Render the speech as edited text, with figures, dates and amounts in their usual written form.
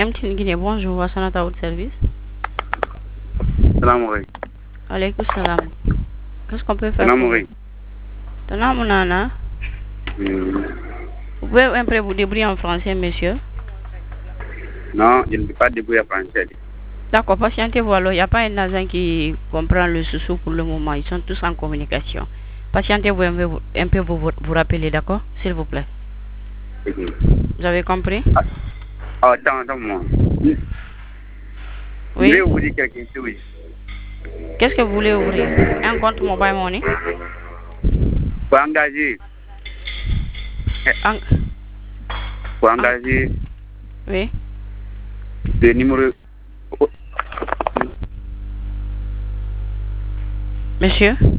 MTN Guinée, bonjour, Wassanata au service. Salam alaikum. Alaykoum salam. Qu'est-ce qu'on peut faire Salam pour vous? alaikum. Tana Mounana, vous pouvez un peu vous débrouiller en français, monsieur? Non, je ne peux pas débrouiller français. D'accord, patientez-vous alors. Il n'y a pas un agent qui comprend le sous pour le moment. Ils sont tous en communication. Patientez-vous un peu vous rappeler, d'accord? S'il vous plaît. Vous avez compris? Attends-moi. Je Oui. vais vous dire quelque chose. Qu'est-ce que vous voulez ouvrir? Un compte mobile money? Pour engager. En- Pour engager Oui. le numéro. Monsieur?